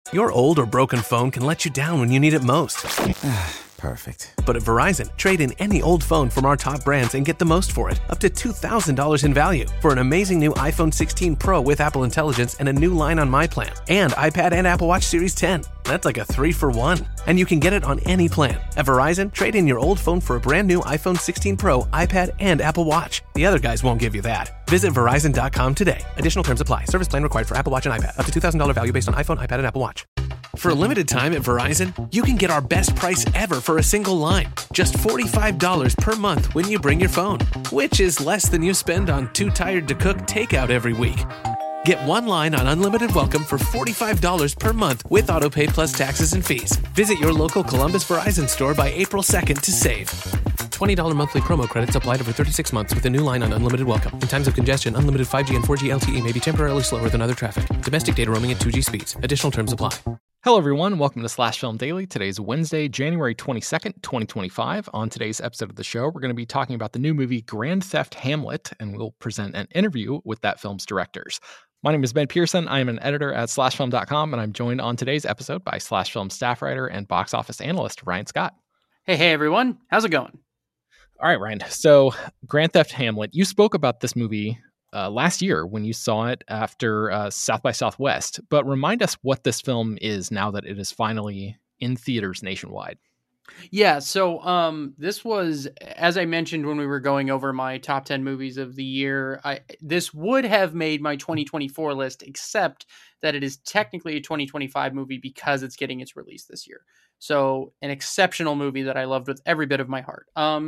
Your old or broken phone can let you down when you need it most. Perfect. But at Verizon, trade in any old phone from our top brands and get the most for it, up to $2,000 in value, for an amazing new iPhone 16 Pro with Apple Intelligence and a new line on My Plan, and iPad and Apple Watch Series 10. That's like a 3-for-1. And you can get it on any plan. At Verizon, trade in your old phone for a brand new iPhone 16 Pro, iPad, and Apple Watch. The other guys won't give you that. Visit Verizon.com today. Additional terms apply. Service plan required for Apple Watch and iPad. Up to $2,000 value based on iPhone, iPad, and Apple Watch. For a limited time at Verizon, you can get our best price ever for a single line. Just $45 per month when you bring your phone, which is less than you spend on Too Tired to Cook takeout every week. Get one line on Unlimited Welcome for $45 per month with AutoPay plus taxes and fees. Visit your local Columbus Verizon store by April 2nd to save. $20 monthly promo credits applied over 36 months with a new line on Unlimited Welcome. In times of congestion, unlimited 5G and 4G LTE may be temporarily slower than other traffic. Domestic data roaming at 2G speeds. Additional terms apply. Hello, everyone. Welcome to Slash Film Daily. Today's Wednesday, January 22nd, 2025. On today's episode of the show, we're going to be talking about the new movie Grand Theft Hamlet, and we'll present an interview with that film's directors. My name is Ben Pearson. I am an editor at SlashFilm.com, and I'm joined on today's episode by Slash Film staff writer and box office analyst Ryan Scott. Hey, everyone. How's it going? All right, Ryan. So, Grand Theft Hamlet, you spoke about this movie last year when you saw it after South by Southwest, but remind us what this film is now that it is finally in theaters nationwide. Yeah, so this was, as I mentioned when we were going over my top 10 movies of the year, this would have made my 2024 list, except that it is technically a 2025 movie because it's getting its release this year. So an exceptional movie that I loved with every bit of my heart.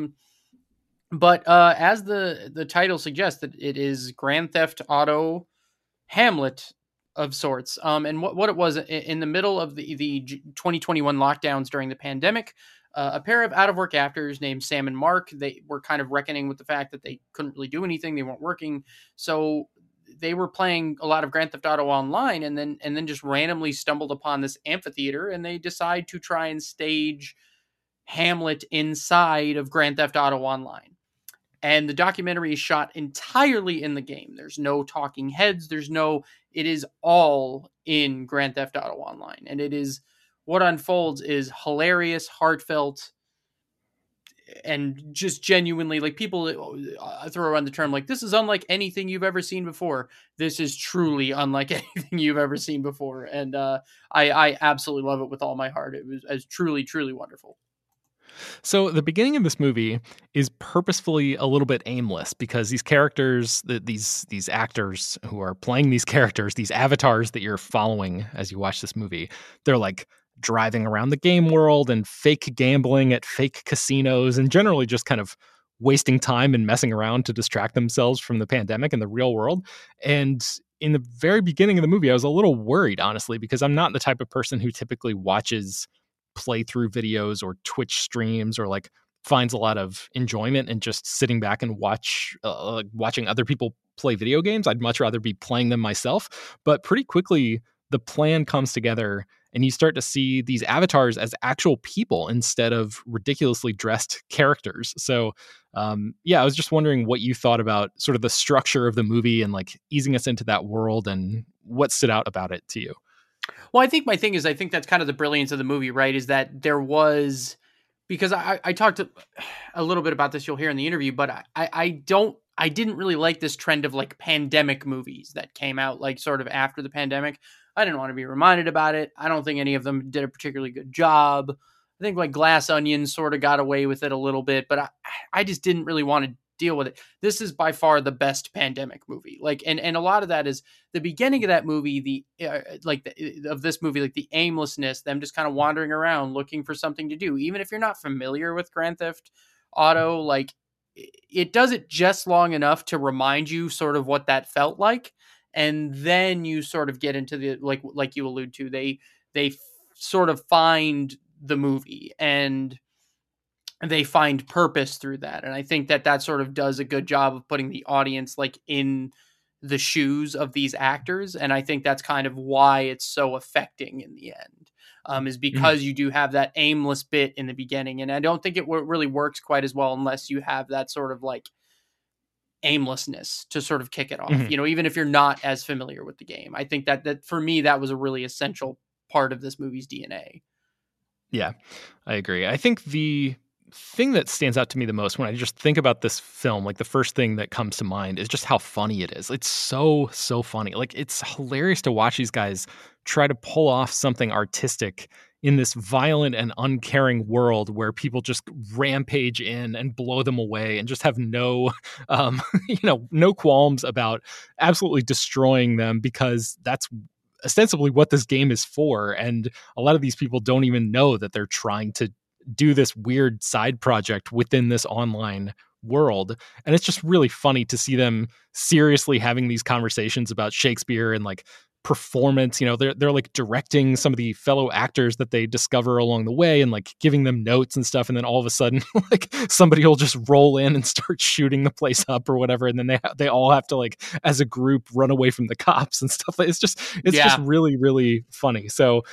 But as the title suggests, that it is Grand Theft Auto Hamlet of sorts. And what it was in the middle of the 2021 lockdowns during the pandemic, a pair of out-of-work actors named Sam and Mark, they were kind of reckoning with the fact that they couldn't really do anything. They weren't working. So they were playing a lot of Grand Theft Auto Online and then just randomly stumbled upon this amphitheater, and they decide to try and stage Hamlet inside of Grand Theft Auto Online. And the documentary is shot entirely in the game. There's no talking heads. It is all in Grand Theft Auto Online. And what unfolds is hilarious, heartfelt, and just genuinely, like, people throw around the term, like, this is unlike anything you've ever seen before. This is truly unlike anything you've ever seen before. And I absolutely love it with all my heart. It was truly, truly wonderful. So the beginning of this movie is purposefully a little bit aimless because these characters, these actors who are playing these characters, these avatars that you're following as you watch this movie, they're like driving around the game world and fake gambling at fake casinos and generally just kind of wasting time and messing around to distract themselves from the pandemic and the real world. And in the very beginning of the movie, I was a little worried, honestly, because I'm not the type of person who typically watches playthrough videos or Twitch streams or like finds a lot of enjoyment in just sitting back and watching other people play video games. I'd much rather be playing them myself. But pretty quickly, the plan comes together and you start to see these avatars as actual people instead of ridiculously dressed characters. So I was just wondering what you thought about sort of the structure of the movie and like easing us into that world and what stood out about it to you. Well, I think my thing is, I think that's kind of the brilliance of the movie, right? Is that there was, because I talked a little bit about this, you'll hear in the interview, but I didn't really like this trend of like pandemic movies that came out like sort of after the pandemic. I didn't want to be reminded about it. I don't think any of them did a particularly good job. I think like Glass Onion sort of got away with it a little bit, but I just didn't really want to deal with it. This is by far the best pandemic movie. Like, and a lot of that is the beginning of that movie, of this movie, like the aimlessness, them just kind of wandering around looking for something to do. Even if you're not familiar with Grand Theft Auto, like it does it just long enough to remind you sort of what that felt like. And then you sort of get into the, like you allude to, they sort of find the movie and they find purpose through that. And I think that sort of does a good job of putting the audience like in the shoes of these actors. And I think that's kind of why it's so affecting in the end, is because you do have that aimless bit in the beginning. And I don't think it really works quite as well unless you have that sort of like aimlessness to sort of kick it off, even if you're not as familiar with the game. I think that for me, that was a really essential part of this movie's DNA. Yeah, I agree. I think the thing that stands out to me the most when I just think about this film, like the first thing that comes to mind is just how funny it is. It's so, so funny. Like it's hilarious to watch these guys try to pull off something artistic in this violent and uncaring world where people just rampage in and blow them away and just have no, no qualms about absolutely destroying them, because that's ostensibly what this game is for. And a lot of these people don't even know that they're trying to do this weird side project within this online world. And it's just really funny to see them seriously having these conversations about Shakespeare and like performance. They're like directing some of the fellow actors that they discover along the way and like giving them notes and stuff. And then all of a sudden, like somebody will just roll in and start shooting the place up or whatever. And then they all have to, like, as a group, run away from the cops and stuff. It's just really, really funny. So,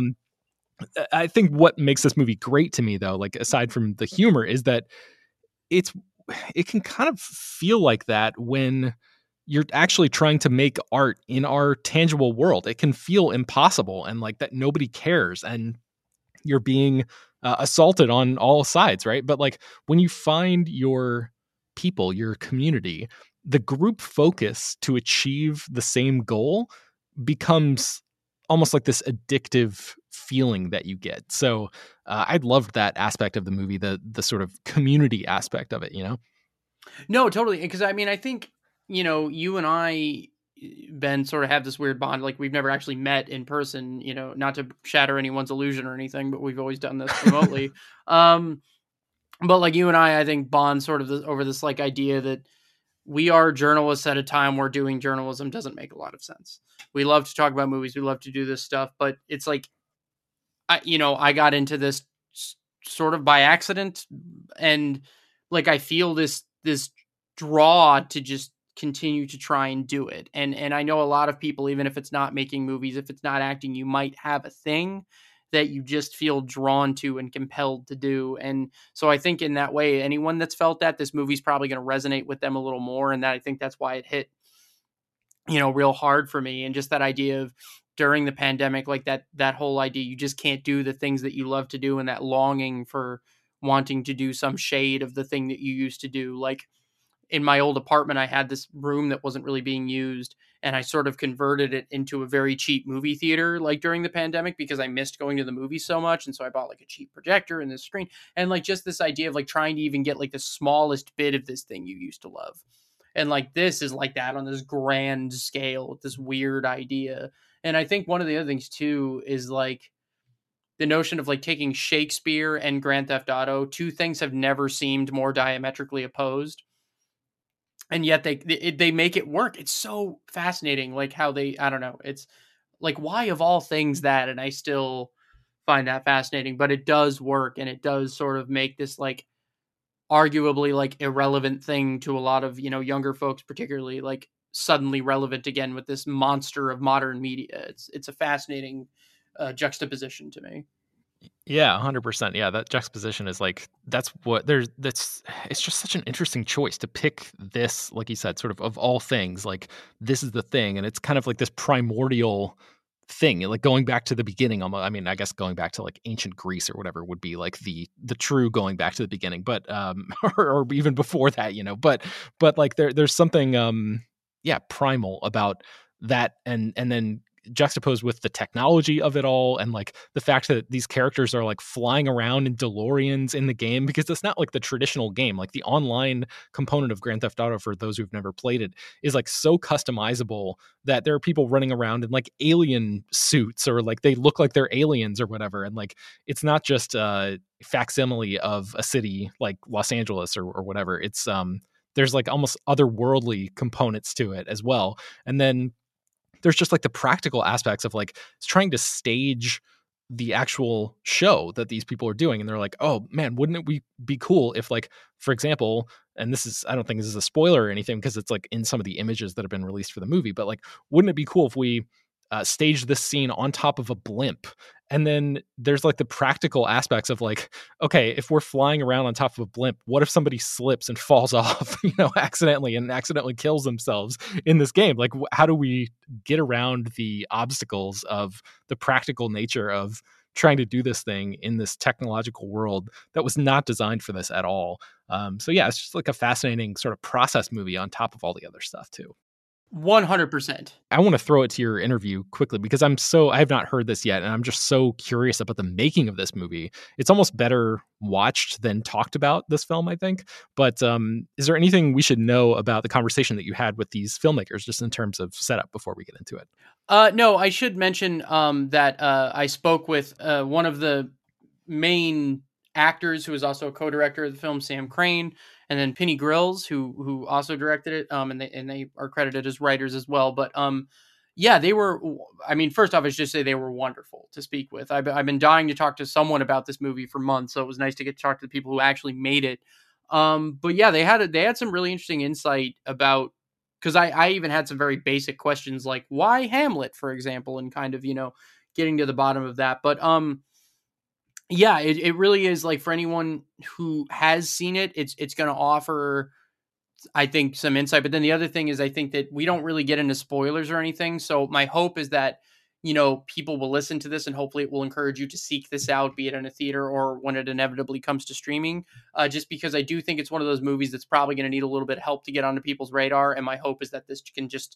I think what makes this movie great to me, though, like aside from the humor, is that it can kind of feel like that when you're actually trying to make art in our tangible world. It can feel impossible and like that nobody cares and you're being assaulted on all sides, right? But like when you find your people, your community, the group focus to achieve the same goal becomes almost like this addictive feeling that you get. So I loved that aspect of the movie, the sort of community aspect of it, No, totally. Because I mean, I think, you and I, Ben, sort of have this weird bond. Like we've never actually met in person, not to shatter anyone's illusion or anything, but we've always done this remotely. But like you and I think bond sort of over this like idea that we are journalists at a time where doing journalism doesn't make a lot of sense. We love to talk about movies. We love to do this stuff, but it's like, I got into this sort of by accident, and like, I feel this draw to just continue to try and do it. And I know a lot of people, even if it's not making movies, if it's not acting, you might have a thing that you just feel drawn to and compelled to do. And so I think in that way, anyone that's felt that, this movie's probably going to resonate with them a little more. And that, I think that's why it hit, real hard for me. And just that idea of during the pandemic, like that whole idea, you just can't do the things that you love to do, and that longing for wanting to do some shade of the thing that you used to do. Like in my old apartment, I had this room that wasn't really being used, and I sort of converted it into a very cheap movie theater, like during the pandemic, because I missed going to the movies so much. And so I bought like a cheap projector and this screen, and like just this idea of like trying to even get like the smallest bit of this thing you used to love. And like, this is like that on this grand scale with this weird idea. And I think one of the other things too is like the notion of like taking Shakespeare and Grand Theft Auto, two things have never seemed more diametrically opposed. And yet they make it work. It's so fascinating, like how I don't know. It's like, why of all things that? And I still find that fascinating, but it does work, and it does sort of make this like arguably like irrelevant thing to a lot of, younger folks, particularly, like suddenly relevant again with this monster of modern media. It's a fascinating juxtaposition to me. Yeah, 100%. Yeah, that juxtaposition is like, it's just such an interesting choice to pick this, like you said, sort of all things, like this is the thing. And it's kind of like this primordial thing, like going back to the beginning. I mean, I guess going back to like ancient Greece or whatever would be like the true going back to the beginning, but or even before that, but like there's something primal about that, and then juxtaposed with the technology of it all, and like the fact that these characters are like flying around in DeLoreans in the game, because it's not like the traditional game. Like the online component of Grand Theft Auto, for those who've never played it, is like so customizable that there are people running around in like alien suits, or like they look like they're aliens or whatever. And like, it's not just a facsimile of a city like Los Angeles or whatever. It's there's like almost otherworldly components to it as well. And then there's just like the practical aspects of like trying to stage the actual show that these people are doing. And they're like, oh man, wouldn't it be cool if, like, for example, and I don't think this is a spoiler or anything, because it's like in some of the images that have been released for the movie, but like, wouldn't it be cool if we staged this scene on top of a blimp. And then there's like the practical aspects of like, okay, if we're flying around on top of a blimp, what if somebody slips and falls off, accidentally and accidentally kills themselves in this game? Like, how do we get around the obstacles of the practical nature of trying to do this thing in this technological world that was not designed for this at all? So yeah, it's just like a fascinating sort of process movie on top of all the other stuff too. 100%. I want to throw it to your interview quickly because I have not heard this yet, and I'm just so curious about the making of this movie. It's almost better watched than talked about, this film, I think. But is there anything we should know about the conversation that you had with these filmmakers, just in terms of setup, before we get into it? No, I should mention that I spoke with one of the main actors who is also a co-director of the film, Sam Crane, and then Penny Grills, who also directed it, and they are credited as writers as well. But yeah, they were. I mean, first off, I should just say they were wonderful to speak with. I've been dying to talk to someone about this movie for months, so it was nice to get to talk to the people who actually made it. But yeah, they had some really interesting insight about, because I even had some very basic questions like why Hamlet, for example, and kind of getting to the bottom of that. But yeah, it really is, like, for anyone who has seen it, it's going to offer, I think, some insight. But then the other thing is, I think that we don't really get into spoilers or anything. So my hope is that, people will listen to this and hopefully it will encourage you to seek this out, be it in a theater or when it inevitably comes to streaming, just because I do think it's one of those movies that's probably going to need a little bit of help to get onto people's radar. And my hope is that this can just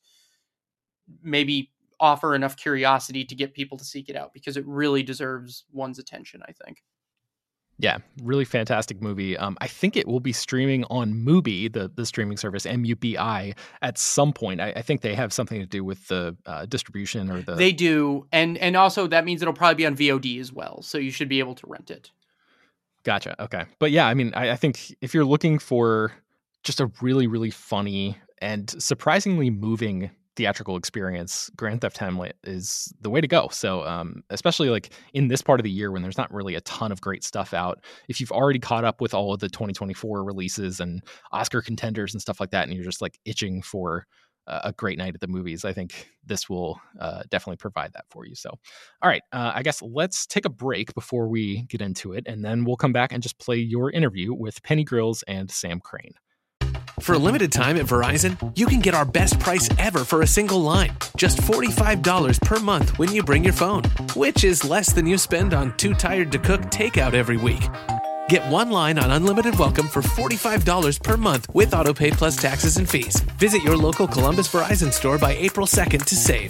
maybe offer enough curiosity to get people to seek it out, because it really deserves one's attention, I think. Yeah, really fantastic movie. I think it will be streaming on Mubi, the streaming service, MUBI, at some point. I think they have something to do with the distribution or the... They do, and also that means it'll probably be on VOD as well, so you should be able to rent it. Gotcha, okay. But yeah, I mean, I think if you're looking for just a really, really funny and surprisingly moving theatrical experience, Grand Theft Hamlet is the way to go. So especially like in this part of the year when there's not really a ton of great stuff out, if you've already caught up with all of the 2024 releases and Oscar contenders and stuff like that, and you're just like itching for a great night at the movies, I think this will definitely provide that for you. So all right, I guess let's take a break before we get into it, and then we'll come back and just play your interview with Penny Grills and Sam Crane. For a limited time at Verizon, you can get our best price ever for a single line. Just $45 per month when you bring your phone, which is less than you spend on Too Tired to Cook takeout every week. Get one line on Unlimited Welcome for $45 per month with AutoPay plus taxes and fees. Visit your local Columbus Verizon store by April 2nd to save.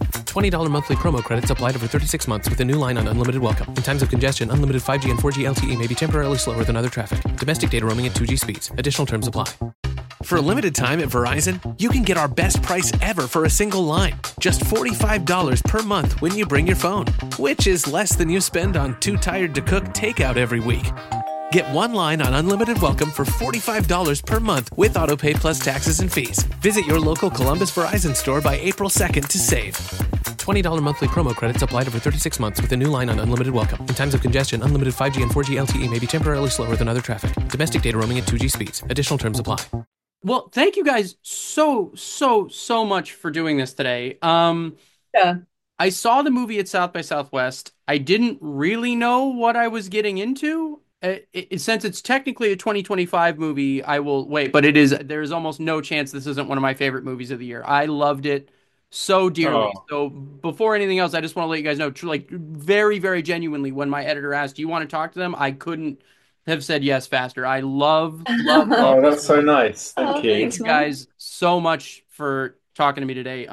$20 monthly promo credits applied over 36 months with a new line on Unlimited Welcome. In times of congestion, unlimited 5G and 4G LTE may be temporarily slower than other traffic. Domestic data roaming at 2G speeds. Additional terms apply. For a limited time at Verizon, you can get our best price ever for a single line. Just $45 per month when you bring your phone, which is less than you spend on Too Tired to Cook takeout every week. Get one line on Unlimited Welcome for $45 per month with AutoPay plus taxes and fees. Visit your local Columbus Verizon store by April 2nd to save. $20 monthly promo credits applied over 36 months with a new line on Unlimited Welcome. In times of congestion, unlimited 5G and 4G LTE may be temporarily slower than other traffic. Domestic data roaming at 2G speeds. Additional terms apply. Well, thank you guys so much for doing this today. Yeah. I saw the movie at South by Southwest. I didn't really know what I was getting into. Since it's technically a 2025 movie, I will wait, but there's almost no chance this isn't one of my favorite movies of the year. I loved it so dearly. Oh. So before anything else, I just want to let you guys know, like, very, very genuinely, when my editor asked, do you want to talk to them? I couldn't have said yes faster. I love Oh, that's so nice. Thank you. thank you guys so much for talking to me today.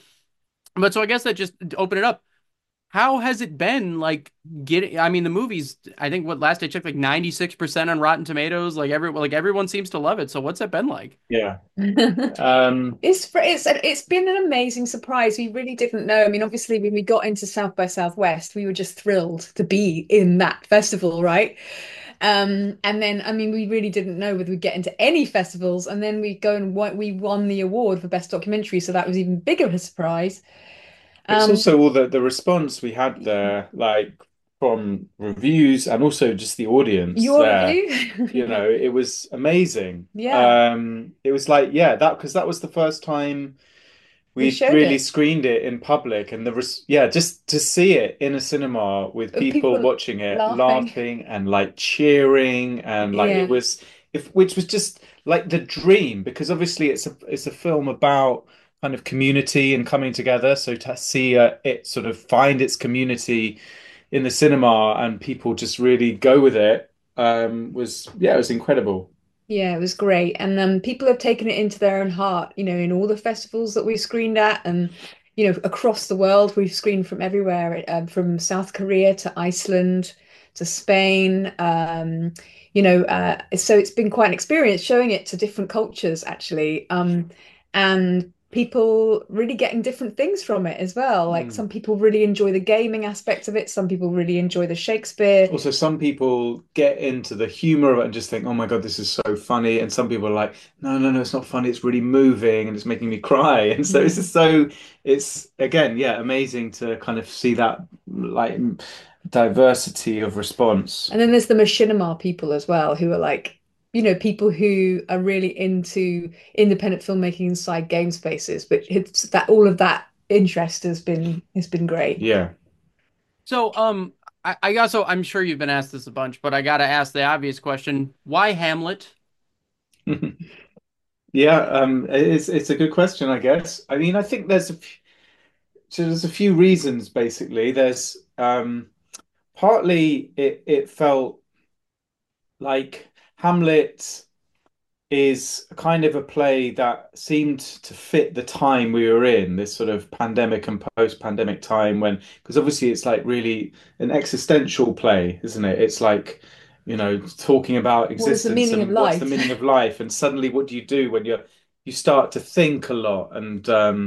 But so I guess that just open it up. How has it been, like, the movies, I think last I checked, like 96% on Rotten Tomatoes, like everyone seems to love it. So what's it been like? Yeah. It's been an amazing surprise. We really didn't know. I mean, obviously, when we got into South by Southwest, we were just thrilled to be in that festival, right? And then, I mean, we really didn't know whether we'd get into any festivals. And then we won the award for Best Documentary, so that was even bigger of a surprise. It's also all the response we had there, like from reviews and also just the audience Your there. review? It was amazing. Yeah. It was like, yeah, because that was the first time We we showed really it. screened it in public, and yeah, just to see it in a cinema with people People watching it, laughing. laughing and like cheering, and like it Yeah. was, if which was just like the dream, because obviously it's a film about kind of community and coming together. So to see it sort of find its community in the cinema and people just really go with it, was, yeah, it was incredible. Yeah, it was great. And people have taken it into their own heart, in all the festivals that we screened at and, across the world. We've screened from everywhere, from South Korea to Iceland to Spain. So it's been quite an experience showing it to different cultures, actually. And people really getting different things from it as well. Like Mm. some people really enjoy the gaming aspect of it. Some people really enjoy the Shakespeare. Also, some people get into the humor of it and just think, "Oh my God, this is so funny," and some people are like, "No, no, no, it's not funny. It's really moving and it's making me cry." And so it's just so, it's again, yeah, amazing to kind of see that like diversity of response. And then there's the machinima people as well, who are like, people who are really into independent filmmaking inside game spaces. But it's that all of that interest has been great. Yeah. So, I also, I'm sure you've been asked this a bunch, but I gotta ask the obvious question: why Hamlet? Yeah, it's a good question, I guess. I mean, I think there's a few reasons basically. There's partly it felt like Hamlet is kind of a play that seemed to fit the time we were in, this sort of pandemic and post-pandemic time when, because obviously it's like really an existential play, isn't it? It's like, talking about What is the existence meaning of and what's the life? meaning of life, and suddenly what do you do when you start to think a lot and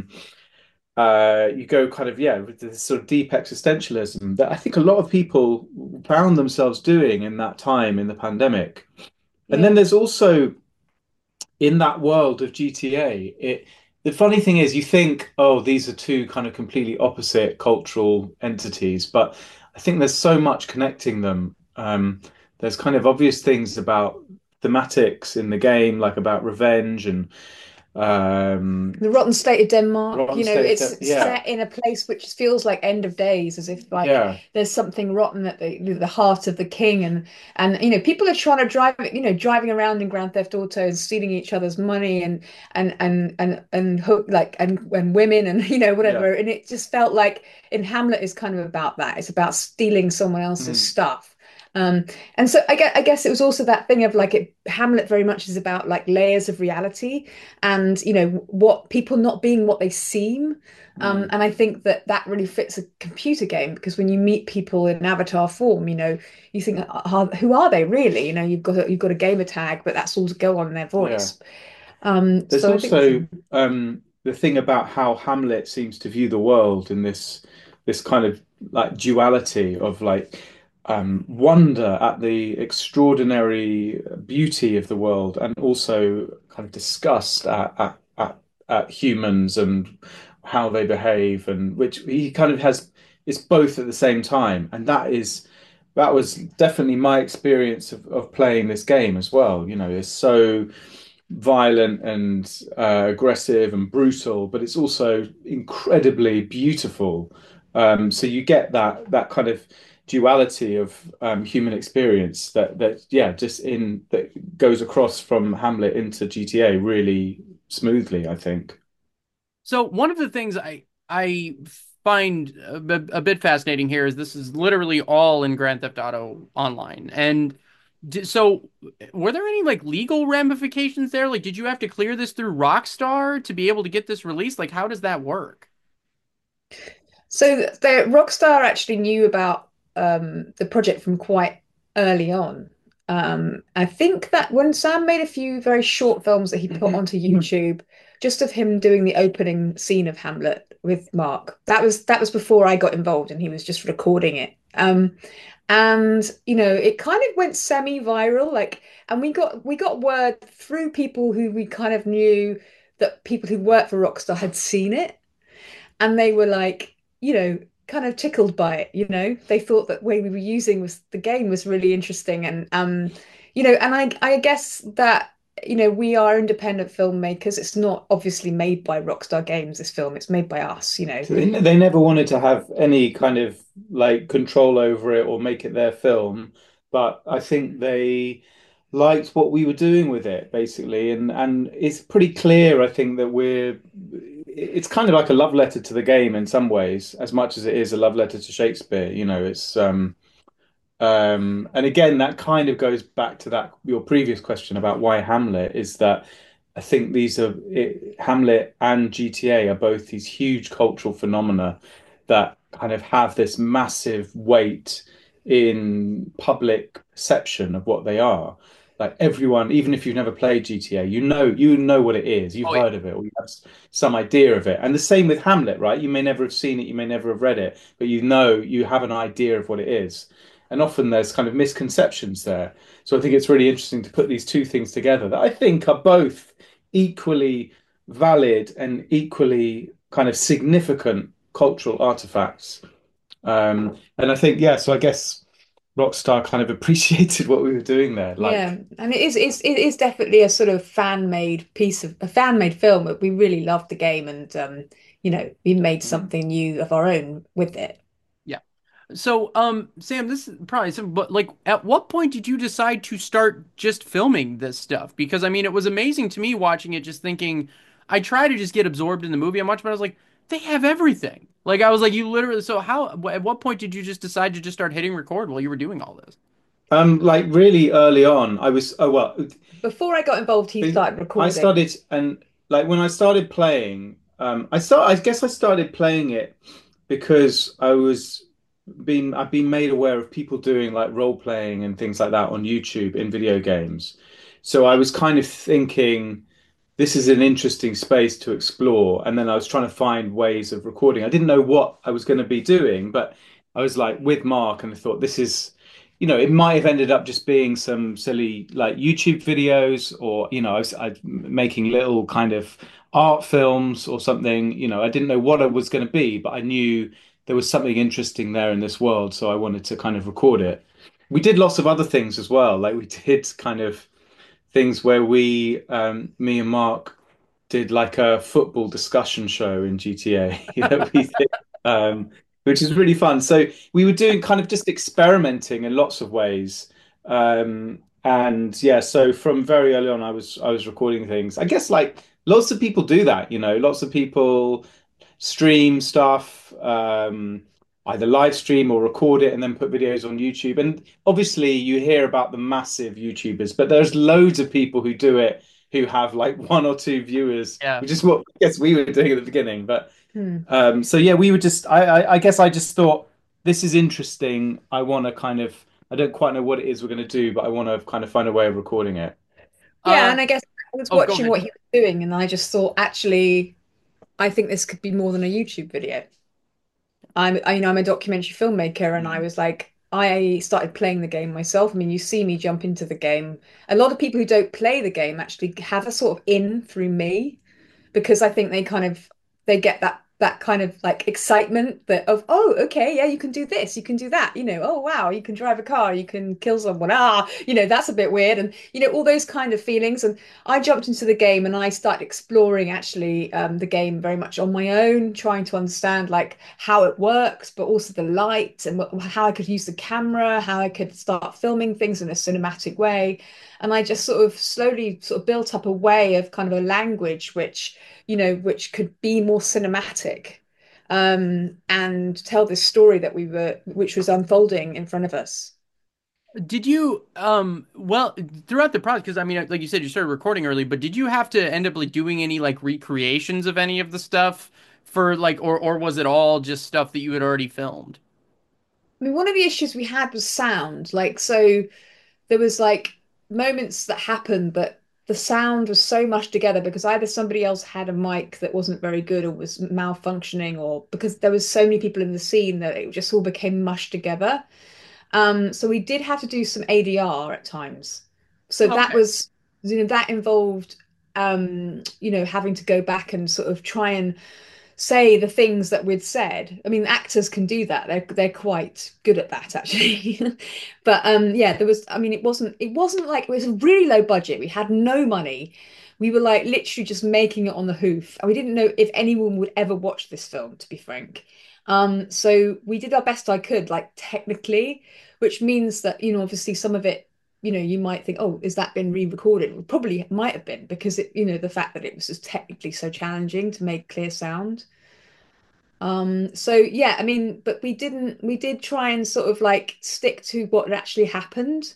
you go kind of, yeah, with this sort of deep existentialism that I think a lot of people found themselves doing in that time in the pandemic. And then Yeah. there's also in that world of GTA, the funny thing is you think, oh, these are two kind of completely opposite cultural entities, but I think there's so much connecting them. There's kind of obvious things about thematics in the game, like about revenge and um, The Rotten State of Denmark, Rotten State. it's Yeah, set in a place which feels like end of days, as if like yeah, there's something rotten at the heart of the king, and people are trying to driving around in Grand Theft Auto and stealing each other's money and hook like and women and yeah. whatever, and it just felt like in Hamlet is kind of about that. It's about stealing someone else's Mm, stuff. Um, and so I guess it was also that thing of like Hamlet very much is about like layers of reality and what people not being what they seem. mm. And I think that really fits a computer game because when you meet people in avatar form, you think, who are they really? You've got a gamer tag, but that's all to go on their Yeah. voice. There's So I think also the thing about how Hamlet seems to view the world in this kind of like duality of like wonder at the extraordinary beauty of the world and also kind of disgust at humans and how they behave, and which he kind of has, it's both at the same time, and that was definitely my experience of playing this game as well. It's so violent and aggressive and brutal, but it's also incredibly beautiful. So you get that kind of duality of human experience that yeah, just in that goes across from Hamlet into GTA really smoothly, I think. So, one of the things I find a bit fascinating here is this is literally all in Grand Theft Auto Online, and so were there any like legal ramifications there? Like, did you have to clear this through Rockstar to be able to get this released? Like, how does that work? so. The Rockstar actually knew about the project from quite early on. I think that when Sam made a few very short films that he put onto YouTube, just of him doing the opening scene of Hamlet with Mark, that was before I got involved, and he was just recording it. And it kind of went semi-viral, like, and we got word through people who we kind of knew that people who worked for Rockstar had seen it, and they were like, kind of tickled by it. They thought that way we were using was the game was really interesting, and and I guess that we are independent filmmakers. It's not obviously made by Rockstar Games, this film. It's made by us. So they never wanted to have any kind of like control over it or make it their film, but I think they liked what we were doing with it basically, and it's pretty clear I think that it's kind of like a love letter to the game in some ways, as much as it is a love letter to Shakespeare. It's and again, that kind of goes back to that your previous question about why Hamlet is that I think Hamlet and GTA are both these huge cultural phenomena that kind of have this massive weight in public perception of what they are. Like everyone, even if you've never played GTA, you know what it is. You've Oh yeah. heard of it, or you have some idea of it. And the same with Hamlet, right? You may never have seen it, you may never have read it, but you have an idea of what it is. And often there's kind of misconceptions there. So I think it's really interesting to put these two things together that I think are both equally valid and equally kind of significant cultural artifacts. And I think, yeah, so I guess Rockstar kind of appreciated what we were doing there. Yeah, Like, and it is definitely a sort of fan-made piece of a fan-made film. But we really loved the game, and we made something new of our own with it. Yeah. So, Sam, this is probably some, but like, at what point did you decide to start just filming this stuff? Because I mean, it was amazing to me watching it, just thinking, I try to just get absorbed in the movie. I'm watching, but I was like, they have everything. Like, I was like, you literally. So, at what point did you just decide to just start hitting record while you were doing all this? like really early on, I was, oh well, Before I got involved, he started I recording. started and like when I started playing, I guess I started playing it because I've been made aware of people doing like role playing and things like that on YouTube in video games. So I was kind of thinking this is an interesting space to explore. And then I was trying to find ways of recording. I didn't know what I was going to be doing, but I was like with Mark and I thought this is, it might have ended up just being some silly like YouTube videos or, I making little kind of art films or something. I didn't know what it was going to be, but I knew there was something interesting there in this world. So I wanted to kind of record it. We did lots of other things as well. Like we did kind of things where me and Mark did like a football discussion show in GTA that we did, which is really fun. So we were doing kind of just experimenting in lots of ways. And yeah, so from very early on, I was recording things. I guess like lots of people do that, lots of people stream stuff, either live stream or record it and then put videos on YouTube. And obviously, you hear about the massive YouTubers, but there's loads of people who do it who have like one or two viewers, Yeah. which is what I guess we were doing at the beginning. But Hmm. so yeah, we were just I guess I just thought this is interesting. I want to kind of I don't quite know what it is we're going to do, but I want to kind of find a way of recording it. Yeah, Uh, and I guess I was oh, go watching ahead. what he was doing, and I just thought, actually, I think this could be more than a YouTube video. I'm a documentary filmmaker, and I was like, I started playing the game myself. I mean, you see me jump into the game. A lot of people who don't play the game actually have a sort of in through me because I think they get that kind of like excitement that of, oh, okay, yeah, you can do this, you can do that, oh wow, you can drive a car, you can kill someone, that's a bit weird, and all those kind of feelings. And I jumped into the game and I started exploring actually the game very much on my own, trying to understand like how it works, but also the light and how I could use the camera, how I could start filming things in a cinematic way. And I just sort of slowly sort of built up a way of kind of a language which could be more cinematic, and tell this story which was unfolding in front of us. Did you well throughout the process, because I mean like you said you started recording early, but did you have to end up like doing any like recreations of any of the stuff for like or was it all just stuff that you had already filmed? I mean, one of the issues we had was sound. Like, so there was like moments that happened, but the sound was so much together because either somebody else had a mic that wasn't very good or was malfunctioning, or because there was so many people in the scene that it just all became mushed together. So we did have to do some ADR at times. So that Okay. was, that involved, having to go back and sort of try and say the things that we'd said. I mean, actors can do that. They're quite good at that actually. But yeah, there was I mean it wasn't like it was a really low budget. We had no money. We were like literally just making it on the hoof. And we didn't know if anyone would ever watch this film, to be frank. So we did our best I could, like technically, which means that, obviously some of it, you might think, oh, has that been re-recorded? It probably might have been because the fact that it was just technically so challenging to make clear sound. So yeah, I mean, but we did try and sort of like stick to what had actually happened.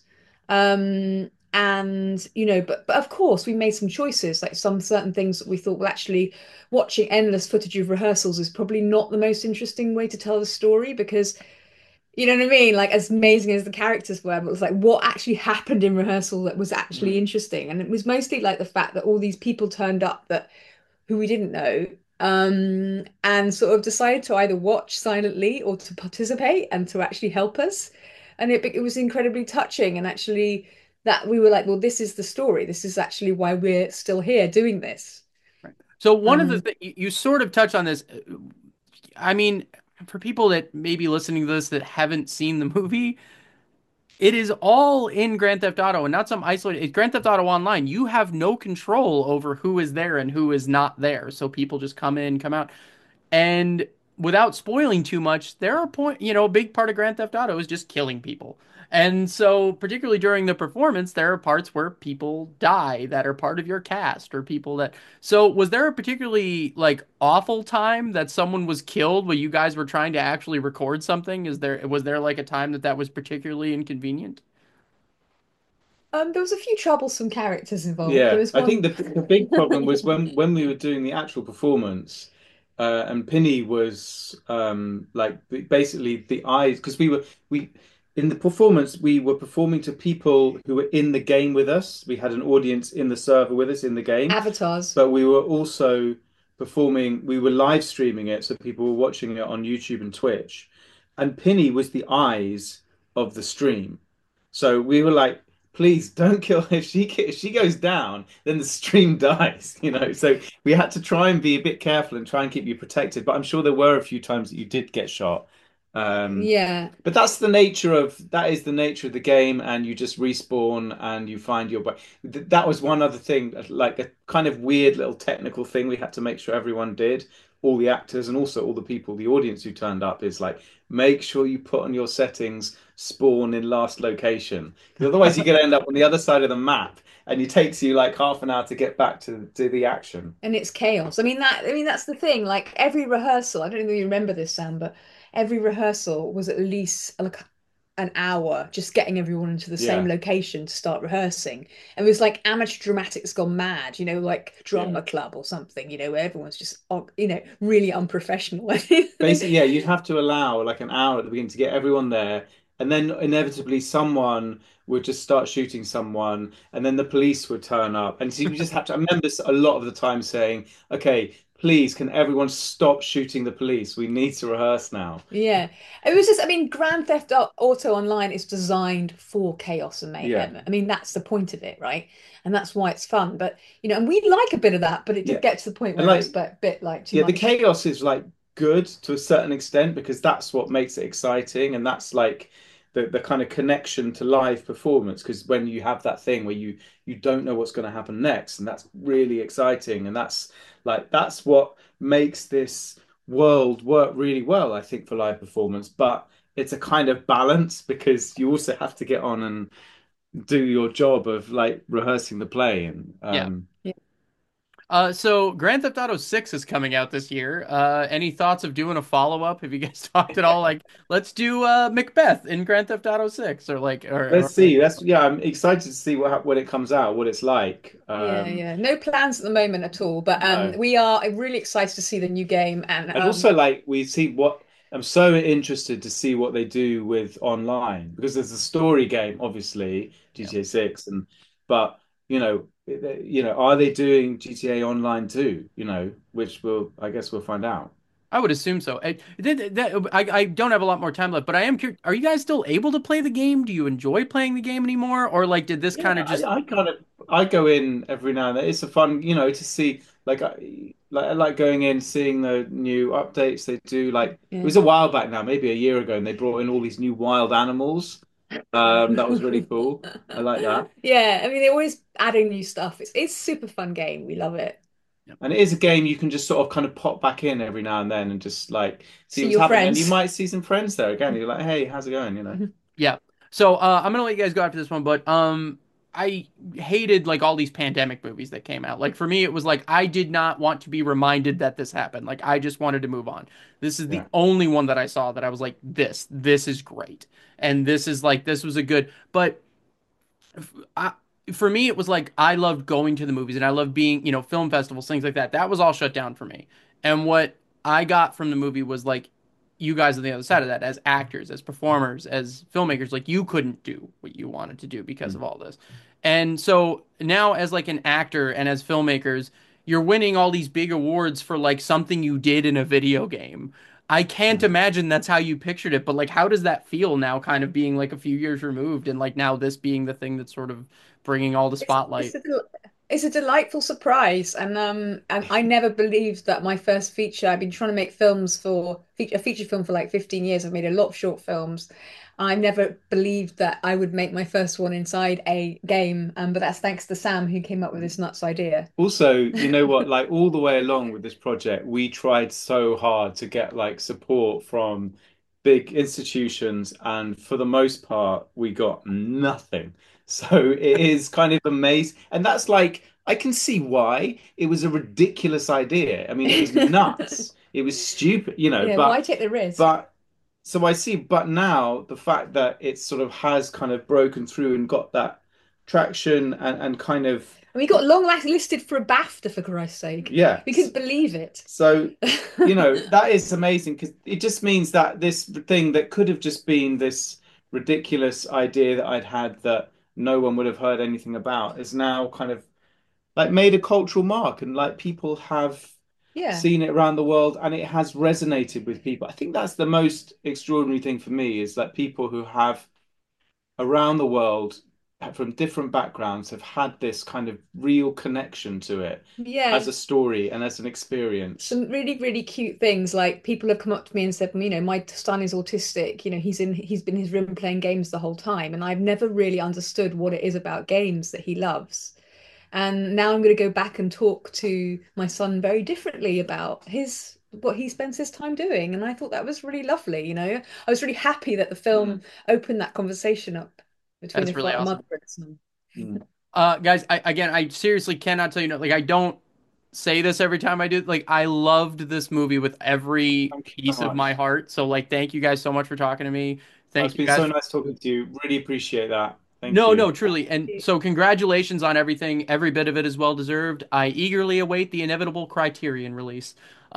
And but of course we made some choices, like some certain things that we thought, well, actually watching endless footage of rehearsals is probably not the most interesting way to tell the story because you know what I mean? Like as amazing as the characters were, but it was like what actually happened in rehearsal that was actually interesting. And it was mostly like the fact that all these people turned up that who we didn't know, and sort of decided to either watch silently or to participate and to actually help us. And it was incredibly touching. And actually, that we were like, well, this is the story. This is actually why we're still here doing this. Right. So one of the Um, things you sort of touched on this. I mean, for people that may be listening to this that haven't seen the movie, it is all in Grand Theft Auto and not some isolated. Grand Theft Auto Online. You have no control over who is there and who is not there. So people just come in, come out. And without spoiling too much, there are a big part of Grand Theft Auto is just killing people. And so, particularly during the performance, there are parts where people die that are part of your cast or people that. So, was there a particularly like awful time that someone was killed when you guys were trying to actually record something? Was there like a time that was particularly inconvenient? there was a few troublesome characters involved. There Yeah, was I think one. the big problem was when we were doing the actual performance, and Pinny was like basically the eyes because we in the performance we were performing to people who were in the game with us. We had an audience in the server with us in the game, Avatars. but we were also performing. We were live streaming it, so people were watching it on YouTube and Twitch, and Pinny was the eyes of the stream. So we were like please don't kill her. If she goes down, then the stream dies, you know. So we had to try and be a bit careful and try and keep you protected. But I'm sure there were a few times that you did get shot. Um, Yeah. but that is the nature of the game, and you just respawn and you find your way. That was one other thing, like a kind of weird little technical thing we had to make sure everyone did, all the actors and also all the people, the audience who turned up, is like make sure you put on your settings spawn in last location because otherwise you're going to end up on the other side of the map and it takes you like half an hour to get back to the action. And it's chaos. I mean that's the thing. Like every rehearsal, I don't know if you remember this, Sam, but every rehearsal was at least like an hour just getting everyone into the same Yeah, location to start rehearsing. And it was like amateur dramatics gone mad, like yeah. drama club or something, where everyone's just really unprofessional. Basically, yeah, you'd have to allow like an hour at the beginning to get everyone there, and then inevitably someone would just start shooting someone, and then the police would turn up. And so you just have to, I remember a lot of the time saying, okay, please, can everyone stop shooting the police? We need to rehearse now. Yeah, it was just, I mean, Grand Theft Auto Online is designed for chaos and Yeah, mayhem. I mean, that's the point of it, right? And that's why it's fun. But, and we like a bit of that, but it did yeah. get to the point And where it was like a bit like too yeah, the much. chaos is like good to a certain extent because that's what makes it exciting, and that's like the kind of connection to live performance. Because when you have that thing where you don't know what's going to happen next, and that's really exciting, and that's what makes this world work really well, I think, for live performance. But it's a kind of balance because you also have to get on and do your job of like rehearsing the play and Yeah. Yeah. So Grand Theft Auto 6 is coming out this year. Any thoughts of doing a follow-up? Have you guys talked at all? Like, let's do Macbeth in Grand Theft Auto 6 or like or Let's see. That's yeah. I'm excited to see when it comes out, what it's like. Yeah, yeah. No plans at the moment at all, but No, we are really excited to see the new game and and also like we see what I'm so interested to see what they do with online because there's a story game, obviously yeah. GTA 6, and but are they doing GTA Online too? Which I guess we'll find out. I would assume so. I don't have a lot more time left, but I am curious. Are you guys still able to play the game? Do you enjoy playing the game anymore, or like did this Yeah, kind of just I kind of I go in every now and then. It's a fun, to see like like going in, seeing the new updates they do. Like Yeah. it was a while back now, maybe a year ago, and they brought in all these new wild animals. That was really cool. I like that. Yeah, I mean they're always adding new stuff. It's a super fun game. We love it. And it is a game you can just sort of kind of pop back in every now and then and just like see See what's your happening. And you friends. might see some friends there again. You're like, hey, how's it going? You know. Yeah. So I'm gonna let you guys go after this one, but I hated like all these pandemic movies that came out. Like for me, it was like I did not want to be reminded that this happened. Like I just wanted to move on. This is the Yeah. only one that I saw that I was like, this is great, and this is like this was a good. But I, for me, it was like I loved going to the movies and I loved being, film festivals, things like that. That was all shut down for me. And what I got from the movie was like, you guys on the other side of that, as actors, as performers, as filmmakers, like you couldn't do what you wanted to do because of all this. And so now, as like an actor and as filmmakers, you're winning all these big awards for like something you did in a video game. I can't imagine that's how you pictured it, but like, how does that feel now, kind of being like a few years removed, and like now this being the thing that's sort of bringing all the spotlight? It's a delightful surprise, and I never believed that my first feature. I've been trying to make films for a feature film for like 15 years. I've made a lot of short films. I never believed that I would make my first one inside a game, but that's thanks to Sam who came up with this nuts idea. Also, you know what? Like all the way along with this project, we tried so hard to get like support from big institutions, and for the most part, we got nothing. So it is kind of amazing. And that's like, I can see why. It was a ridiculous idea. I mean, it was nuts. It was stupid, Yeah, why take the risk? but so I see, but now the fact that it sort of has kind of broken through and got that traction and kind of, And we got long listed for a BAFTA, for Christ's sake. yeah. We couldn't believe it. So, that is amazing because it just means that this thing that could have just been this ridiculous idea that I'd had that no one would have heard anything about is now kind of like made a cultural mark, and like people have Yeah. seen it around the world and it has resonated with people. I think that's the most extraordinary thing for me is that people who have around the world from different backgrounds have had this kind of real connection to it Yeah. as a story and as an experience. Some really, really cute things. Like people have come up to me and said, my son is autistic. He's been in his room playing games the whole time, and I've never really understood what it is about games that he loves. And now I'm going to go back and talk to my son very differently about what he spends his time doing. And I thought that was really lovely. I was really happy that the film opened that conversation up between That's really a awesome. mother and son. Guys, I seriously cannot tell you, like, I don't say this every time I do. Like, I loved this movie with every Thank you piece so of much. my heart. So, like, thank you guys so much for talking to me. It's Thank you been guys. so nice talking to you. Really appreciate that. Thank No, you. no, truly. And so congratulations on everything. Every bit of it is well deserved. I eagerly await the inevitable Criterion release.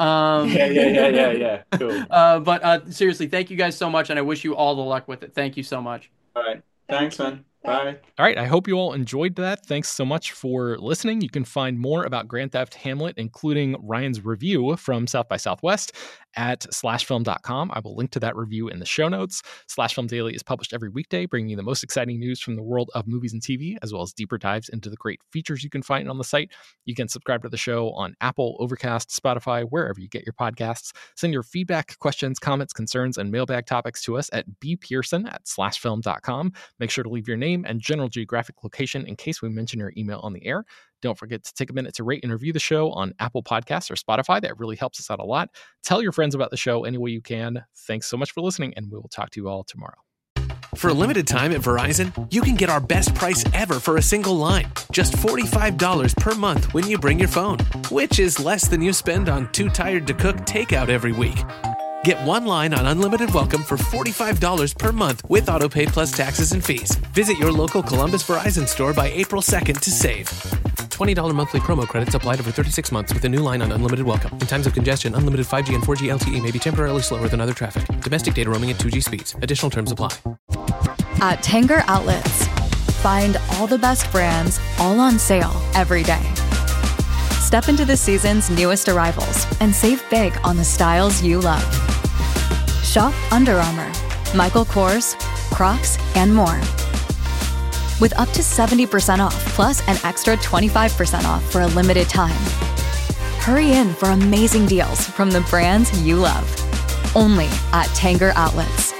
Yeah. Cool. But seriously, thank you guys so much, and I wish you all the luck with it. Thank you so much. All right. Thanks, man. Bye. All right, I hope you all enjoyed that. Thanks so much for listening. You can find more about Grand Theft Hamlet, including Ryan's review from South by Southwest, at slashfilm.com. I will link to that review in the show notes. Slash Film Daily is published every weekday, bringing you the most exciting news from the world of movies and TV, as well as deeper dives into the great features you can find on the site. You can subscribe to the show on Apple, Overcast, Spotify, wherever you get your podcasts. Send your feedback, questions, comments, concerns, and mailbag topics to us at bpearson@slashfilm.com. Make sure to leave your name and general geographic location in case we mention your email on the air. Don't forget to take a minute to rate and review the show on Apple Podcasts or Spotify. That really helps us out a lot. Tell your friends about the show any way you can. Thanks so much for listening, and we will talk to you all tomorrow. For a limited time at Verizon, you can get our best price ever for a single line. Just $45 per month when you bring your phone, which is less than you spend on Too Tired to Cook takeout every week. Get one line on Unlimited Welcome for $45 per month with AutoPay plus taxes and fees. Visit your local Columbus Verizon store by April 2nd to save. $20 monthly promo credits applied over 36 months with a new line on Unlimited Welcome. In times of congestion, unlimited 5G and 4G LTE may be temporarily slower than other traffic. Domestic data roaming at 2G speeds. Additional terms apply. At Tanger Outlets, find all the best brands, all on sale every day. Step into the season's newest arrivals and save big on the styles you love. Shop Under Armour, Michael Kors, Crocs, and more. With up to 70% off, plus an extra 25% off for a limited time. Hurry in for amazing deals from the brands you love. Only at Tanger Outlets.